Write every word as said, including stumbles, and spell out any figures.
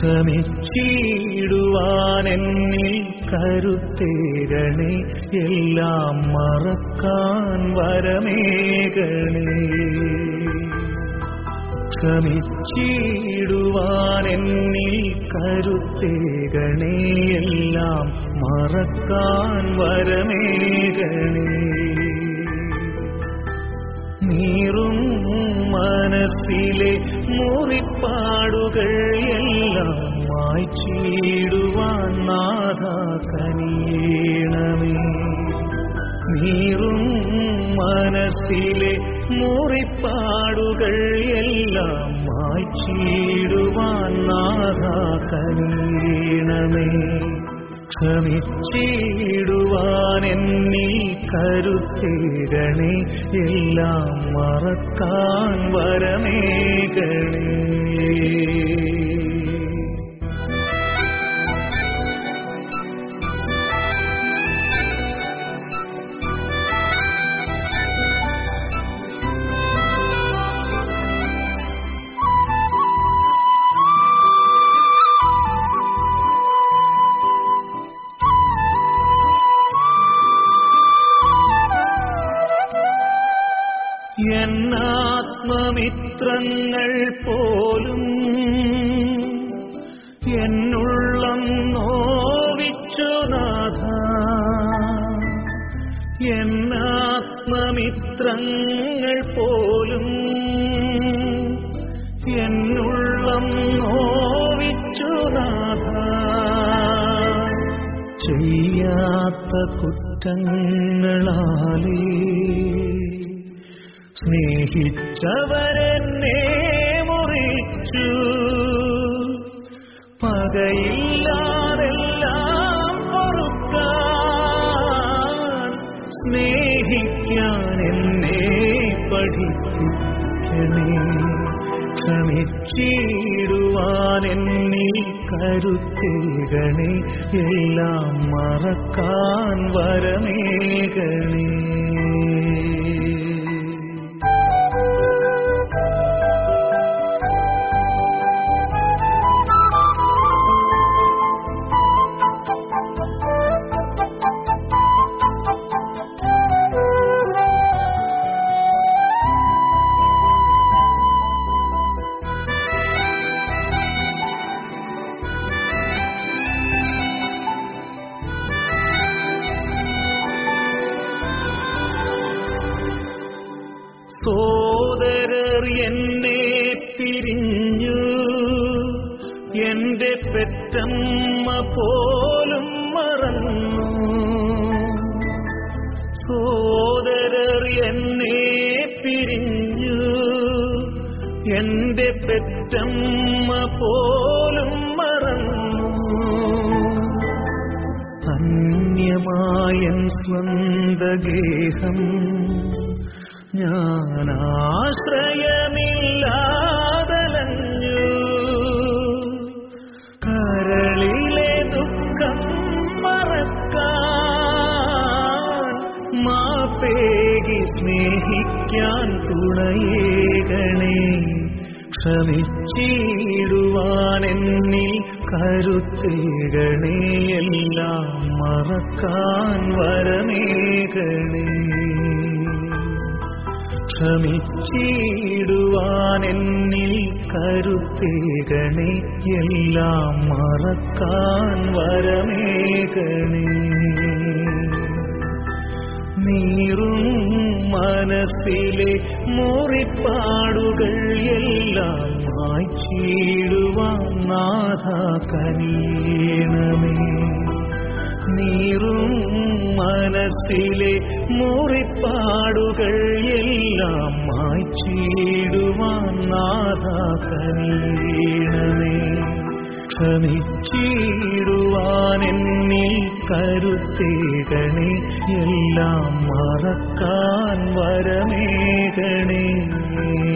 ക്ഷമിച്ചിടുവാൻ എന്നിൽ കരുത്തേകണേ, എല്ലാം മറക്കാൻ വരമേകണേ. ക്ഷമിച്ചിടുവാൻ എന്നിൽ കരുത്തേകണേ, എല്ലാം മറക്കാൻ വരമേകണേ. നീറും മനസ്സിലെ മുറിപ്പാടുകൾ എല്ലാം മായ്ച്ചിടുവാൻ നാഥാ കനിയണമേ. നീറും മനസ്സിലെ മുറിപ്പാടുകൾ എല്ലാം മായ്ച്ചിടുവാൻ നാഥാ കനിയണമേ. ക്ഷമിച്ചിടുവാൻ എന്നിൽ കരുത്തേകണേ, എല്ലാം മറക്കാൻ വരമേകണേ. എന്നാത്മമിത്രങ്ങൾ പോലും എന്നുള്ളം നോവിച്ചു നാഥാ. എന്നാത്മമിത്രങ്ങൾ പോലും എന്നുള്ളം നോവിച്ചു നാഥാ. ചെയ്യാത്ത കുറ്റങ്ങളാലേ സ്നേഹിച്ചവരെന്നെ മുറിച്ചു. പകയില്ലാതെല്ലാം പൊറുക്കാൻ സ്നേഹിക്കാൻ എന്നെ പഠിപ്പിക്കണേ. ക്ഷമിച്ചിടുവാൻ എന്നിൽ കരുത്തേകണേ, എല്ലാം മറക്കാൻ വരമേകണേ. സോദരർ എന്നെ പിരിഞ്ഞു, എന്റെ പെറ്റമ്മ പോലും മറന്നു. സോദരർ എന്നെ പിരിഞ്ഞു, എന്റെ പെറ്റമ്മ പോലും മറന്നു. അന്യമായൻ സ്വന്തഗേഹം ഞാനാശ്രയമില്ലാതലഞ്ഞു. കരളിലെ ദുഃഖം മറക്കാൻ മാപ്പേകി സ്നേഹിക്കാൻ തുണയേകണേ. ക്ഷമിച്ചിടുവാൻ എന്നിൽ കരുത്തേകണേ, എല്ലാം മറക്കാൻ വരമേകണേ. ക്ഷമിച്ചിടുവാൻ എന്നിൽ കരുത്തേകണേ, എല്ലാം മറക്കാൻ വരമേകണേ. നീറും മനസ്സിലെ മുറിപ്പാടുകൾ എല്ലാം മായ്ച്ചിടുവാൻ നാഥാ കനിയണമേ. നീറും മനസ്സിലെ മുറിപ്പാടുകൾ എല്ലാം മായ്ച്ചിടുവാൻ നാഥാ കനിയണമേ. ക്ഷമിച്ചിടുവാൻ എന്നിൽ കരുത്തേകണേ, എല്ലാം മറക്കാൻ വരമേകണേ.